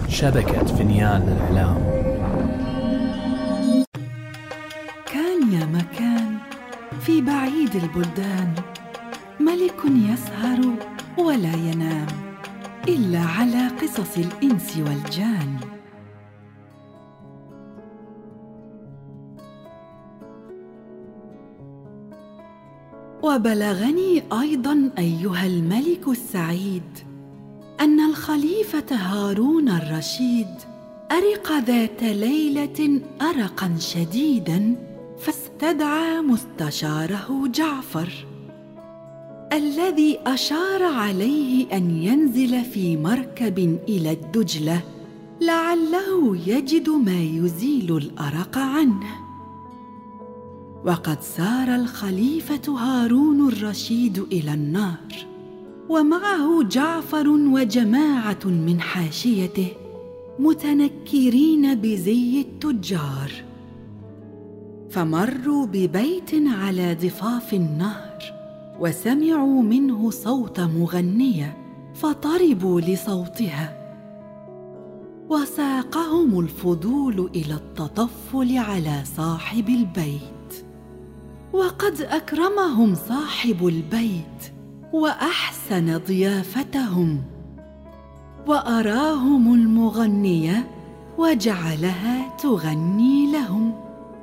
شبكة فنيان الإعلام. كان يا مكان في بعيد البلدان ملك يسهر ولا ينام إلا على قصص الإنس والجان. وبلغني أيضاً أيها الملك السعيد أن الخليفة هارون الرشيد أرق ذات ليلة أرقاً شديداً، فاستدعى مستشاره جعفر الذي أشار عليه أن ينزل في مركب إلى الدجلة لعله يجد ما يزيل الأرق عنه. وقد سار الخليفة هارون الرشيد إلى النار ومعه جعفر وجماعة من حاشيته متنكرين بزي التجار، فمروا ببيت على ضفاف النهر وسمعوا منه صوت مغنية فطربوا لصوتها، وساقهم الفضول إلى التطفل على صاحب البيت. وقد أكرمهم صاحب البيت وأحسن ضيافتهم وأراهم المغنية وجعلها تغني لهم،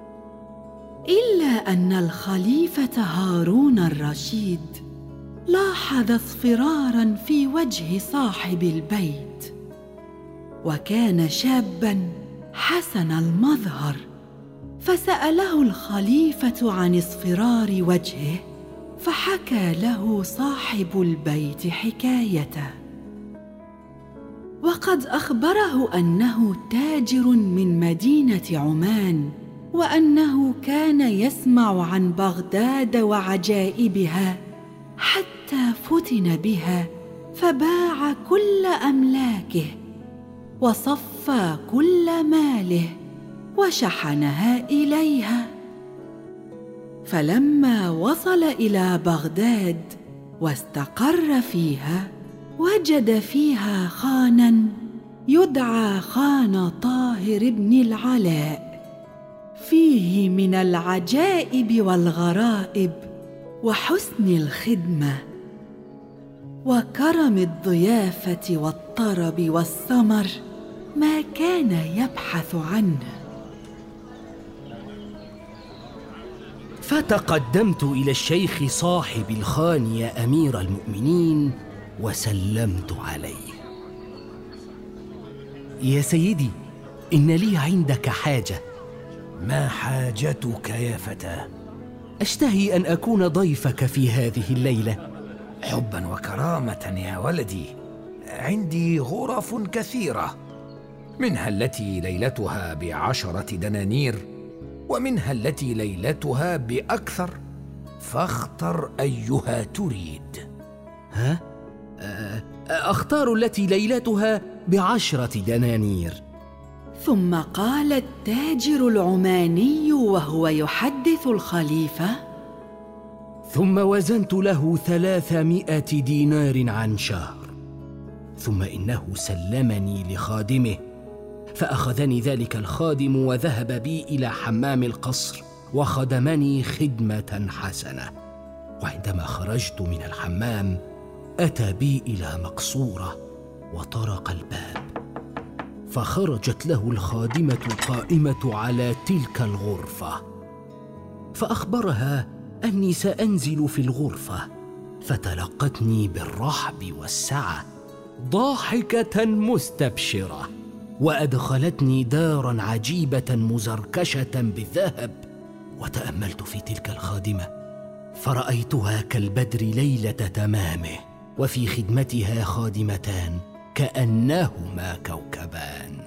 إلا أن الخليفة هارون الرشيد لاحظ اصفراراً في وجه صاحب البيت، وكان شاباً حسن المظهر، فسأله الخليفة عن اصفرار وجهه، فحكى له صاحب البيت حكايته. وقد أخبره أنه تاجر من مدينة عمان، وأنه كان يسمع عن بغداد وعجائبها حتى فتن بها، فباع كل أملاكه وصفى كل ماله وشحنها إليها. فلما وصل إلى بغداد واستقر فيها وجد فيها خاناً يدعى خان طاهر بن العلاء، فيه من العجائب والغرائب وحسن الخدمة وكرم الضيافة والطرب والسمر ما كان يبحث عنه. فتقدمت إلى الشيخ صاحب الخان يا أمير المؤمنين وسلمت عليه. يا سيدي، إن لي عندك حاجة. ما حاجتك يا فتى؟ أشتهي أن أكون ضيفك في هذه الليلة. حبا وكرامة يا ولدي، عندي غرف كثيرة، منها التي ليلتها ب10 دنانير، ومنها التي ليلتها بأكثر، فاختر أيها تريد. ها؟ أختار التي ليلتها ب10 دنانير. ثم قال التاجر العماني وهو يحدث الخليفة: ثم وزنت له 300 دينار عن شهر، ثم إنه سلمني لخادمه، فأخذني ذلك الخادم وذهب بي إلى حمام القصر وخدمني خدمة حسنة. وعندما خرجت من الحمام أتى بي إلى مقصورة وطرق الباب، فخرجت له الخادمة القائمة على تلك الغرفة، فأخبرها أني سأنزل في الغرفة، فتلقتني بالرحب والسعة ضاحكة مستبشرة، وأدخلتني داراً عجيبة مزركشة بالذهب. وتأملت في تلك الخادمة فرأيتها كالبدر ليلة تمامه، وفي خدمتها خادمتان كأنهما كوكبان.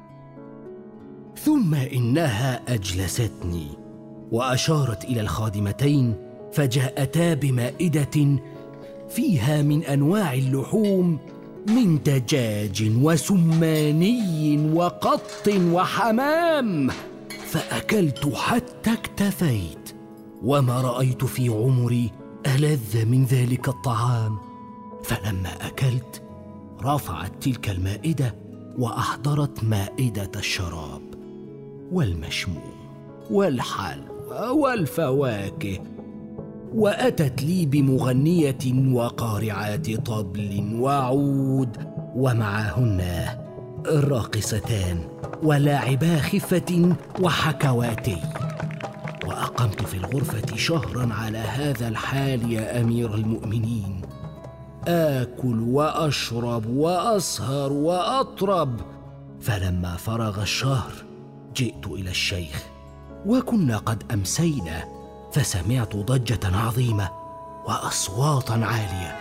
ثم إنها أجلستني وأشارت إلى الخادمتين، فجاءتا بمائدة فيها من أنواع اللحوم، من دجاج وسماني وقط وحمام، فأكلت حتى اكتفيت، وما رأيت في عمري ألذ من ذلك الطعام. فلما أكلت رفعت تلك المائدة وأحضرت مائدة الشراب والمشموم والحلوى والفواكه، وأتت لي بمغنية وقارعات طبل وعود، ومعهن الراقصتان ولاعبا خفة وحكواتي. وأقمت في الغرفة شهرا على هذا الحال يا أمير المؤمنين، آكل وأشرب وأسهر وأطرب. فلما فرغ الشهر جئت إلى الشيخ، وكنا قد أمسينا، فسمعت ضجة عظيمة وأصواتا عالية.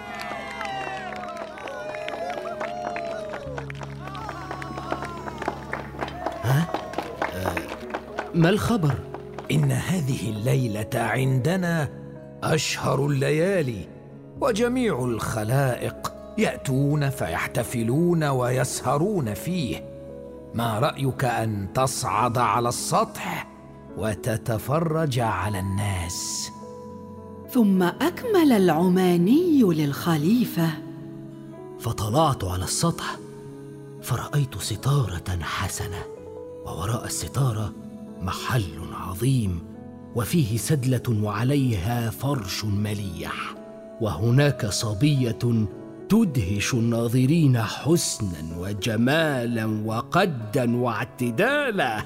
ما الخبر؟ إن هذه الليلة عندنا أشهر الليالي، وجميع الخلائق يأتون فيحتفلون ويسهرون فيه. ما رأيك أن تصعد على السطح وتتفرج على الناس؟ ثم أكمل العماني للخليفة: فطلعت على السطح فرأيت ستارة حسنة، ووراء الستارة محل عظيم وفيه سدلة وعليها فرش مليح، وهناك صبية تدهش الناظرين حسنا وجمالا وقدا واعتدالا.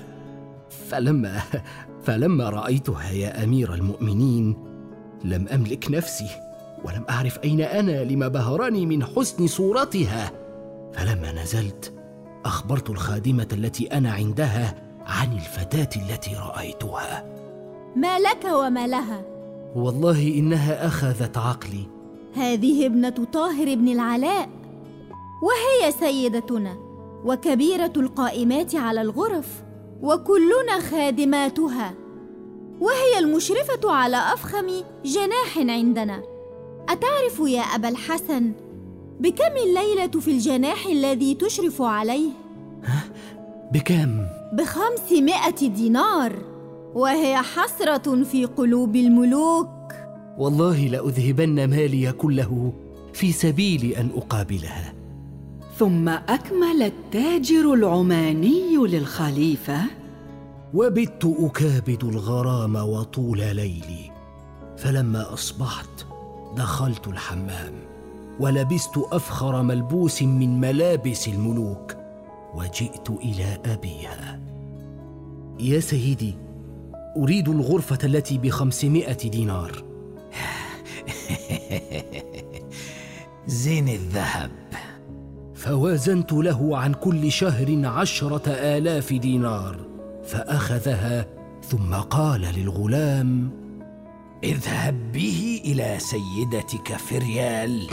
فلما رأيتها يا أمير المؤمنين لم أملك نفسي، ولم أعرف أين أنا لما بهرني من حسن صورتها. فلما نزلت أخبرت الخادمة التي أنا عندها عن الفتاة التي رأيتها. ما لك وما لها؟ والله إنها أخذت عقلي. هذه ابنة طاهر بن العلاء، وهي سيدتنا وكبيرة القائمات على الغرف، وكلنا خادماتها، وهي المشرفة على أفخم جناح عندنا. أتعرف يا أبا الحسن بكم الليلة في الجناح الذي تشرف عليه؟ بكم؟ ب500 دينار، وهي حسرة في قلوب الملوك. والله لأذهبن مالي كله في سبيل أن أقابلها. ثم أكمل التاجر العماني للخليفة: وبت أكابد الغرام وطول ليلي، فلما أصبحت دخلت الحمام ولبست أفخر ملبوس من ملابس الملوك، وجئت إلى أبيها. يا سيدي، أريد الغرفة التي ب500 دينار. زين الذهب. فوازنت له عن كل شهر 10,000 دينار، فأخذها ثم قال للغلام: اذهب به إلى سيدتك في ريال.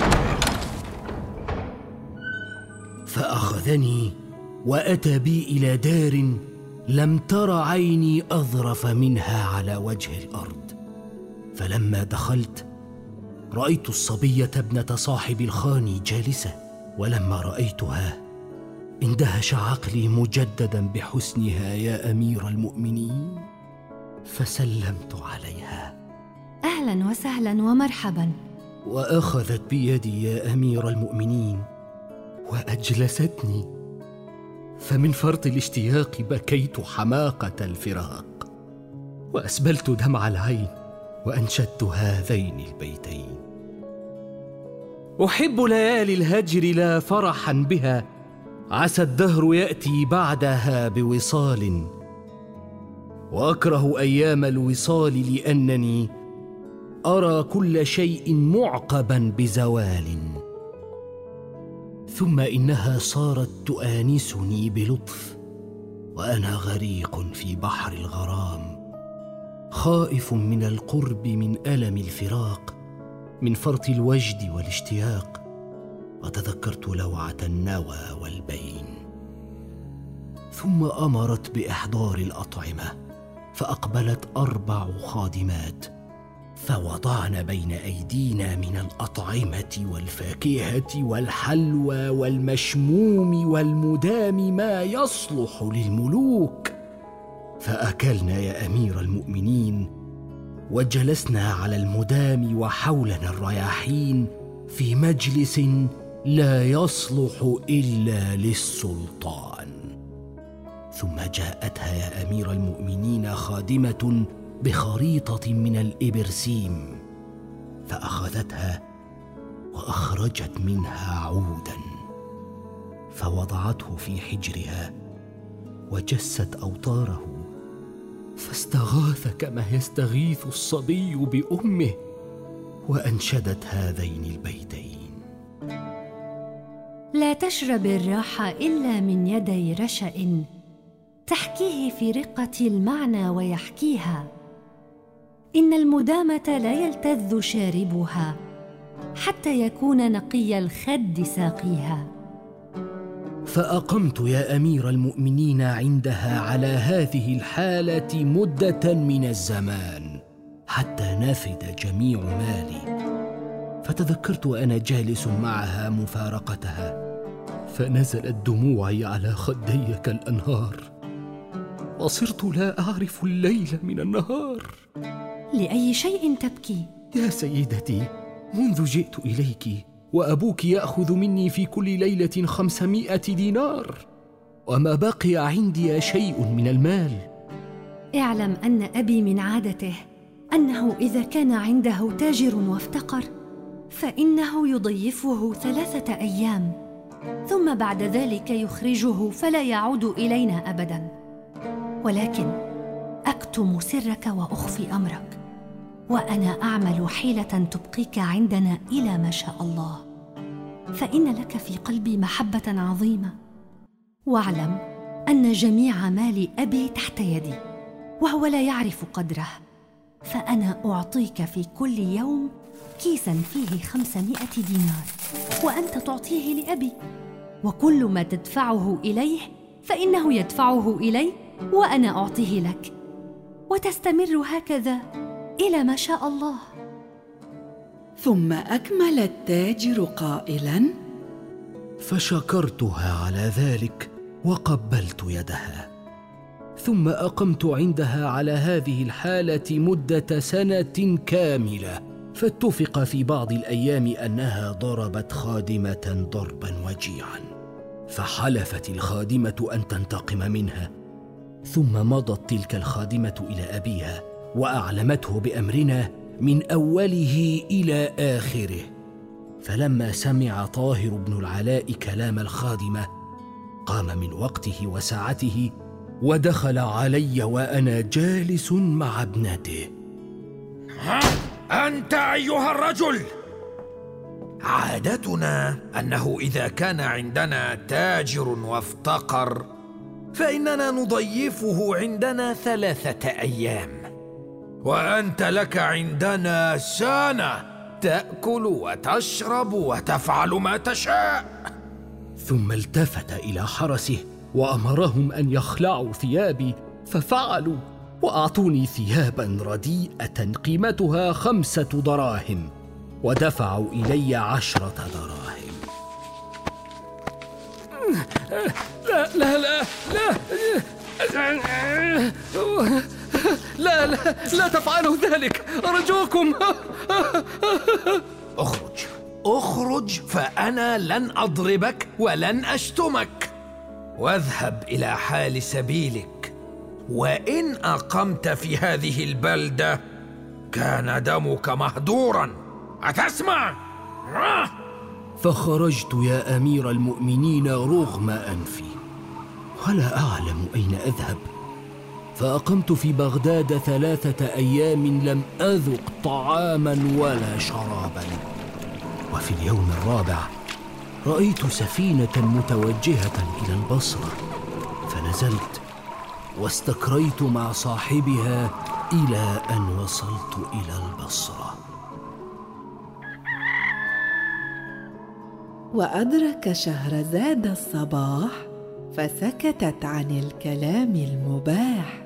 فأخذني وأتى بي إلى دار لم تر عيني أظرف منها على وجه الأرض. فلما دخلت رأيت الصبية ابنة صاحب الخان جالسة، ولما رأيتها اندهش عقلي مجددا بحسنها يا أمير المؤمنين، فسلمت عليها: أهلا وسهلا ومرحبا. وأخذت بيدي يا أمير المؤمنين وأجلستني، فمن فرط الاشتياق بكيت حماقة الفراق، وأسبلت دمع العين وأنشدت هذين البيتين: أحب ليالي الهجر لا فرحا بها، عسى الدهر يأتي بعدها بوصال، وأكره أيام الوصال لأنني أرى كل شيء معقبا بزوال. ثم إنها صارت تؤانسني بلطف، وأنا غريق في بحر الغرام، خائف من القرب من ألم الفراق، من فرط الوجد والاشتياق، وتذكرت لوعة النوى والبين. ثم أمرت بإحضار الأطعمة، فأقبلت 4 خادمات، فوضعن بين أيدينا من الأطعمة والفاكهة والحلوى والمشموم والمدام ما يصلح للملوك. فأكلنا يا أمير المؤمنين، وجلسنا على المدام وحولنا الرياحين في مجلس لا يصلح إلا للسلطان. ثم جاءتها يا أمير المؤمنين خادمة بخريطة من الإبرسيم، فأخذتها وأخرجت منها عودا، فوضعته في حجرها وجست أوتاره، فاستغاث كما يستغيث الصبي بأمه، وأنشدت هذين البيتين: لا تشرب الراح إلا من يدي رشأ، تحكيه في رقة المعنى ويحكيها، إن المدامة لا يلتذ شاربها، حتى يكون نقي الخد ساقيها. فأقمت يا أمير المؤمنين عندها على هذه الحالة مدة من الزمان حتى نفد جميع مالي. فتذكرت وأنا جالس معها مفارقتها، فنزلت دموعي على خدي كالأنهار، وصرت لا أعرف الليل من النهار. لأي شيء تبكي؟ يا سيدتي، منذ جئت إليك وأبوك يأخذ مني في كل ليلة 500 دينار، وما بقي عندي شيء من المال. اعلم أن أبي من عادته أنه إذا كان عنده تاجر وافتقر فإنه يضيفه 3 أيام، ثم بعد ذلك يخرجه فلا يعود إلينا أبداً. ولكن أكتم سرك وأخفي أمرك، وأنا أعمل حيلة تبقيك عندنا إلى ما شاء الله، فإن لك في قلبي محبة عظيمة. واعلم أن جميع مال أبي تحت يدي، وهو لا يعرف قدره، فأنا أعطيك في كل يوم كيساً فيه 500 دينار، وأنت تعطيه لأبي، وكل ما تدفعه إليه فإنه يدفعه إلي، وأنا أعطيه لك، وتستمر هكذا إلى ما شاء الله. ثم أكمل التاجر قائلاً: فشكرتها على ذلك وقبلت يدها. ثم أقمت عندها على هذه الحالة مدة سنة كاملة، فاتفق في بعض الأيام أنها ضربت خادمة ضربا وجيعا، فحلفت الخادمة أن تنتقم منها. ثم مضت تلك الخادمة إلى أبيها وأعلمته بأمرنا من أوله إلى آخره. فلما سمع طاهر بن العلاء كلام الخادمة قام من وقته وساعته ودخل علي وأنا جالس مع ابنته. أنت أيها الرجل، عادتنا أنه إذا كان عندنا تاجر وافتقر فإننا نضيفه عندنا 3 أيام، وأنت لك عندنا سنة تأكل وتشرب وتفعل ما تشاء. ثم التفت إلى حرسه وأمرهم أن يخلعوا ثيابي، ففعلوا، وأعطوني ثيابا رديئة قيمتها 5 دراهم، ودفعوا إلي 10 دراهم. لا لا لا لا لا لا, لا تفعلوا ذلك أرجوكم. اخرج فأنا لن أضربك ولن أشتمك، واذهب إلى حال سبيلك، وإن أقمت في هذه البلدة كان دمك مهدورا، أتسمع؟ فخرجت يا أمير المؤمنين رغم أنفي، ولا أعلم أين أذهب. فأقمت في بغداد 3 أيام لم أذق طعاما ولا شرابا. وفي اليوم الرابع رأيت سفينة متوجهة إلى البصرة، فنزلت واستكريت مع صاحبها إلى أن وصلت إلى البصرة. وأدرك شهرزاد الصباح، فسكتت عن الكلام المباح.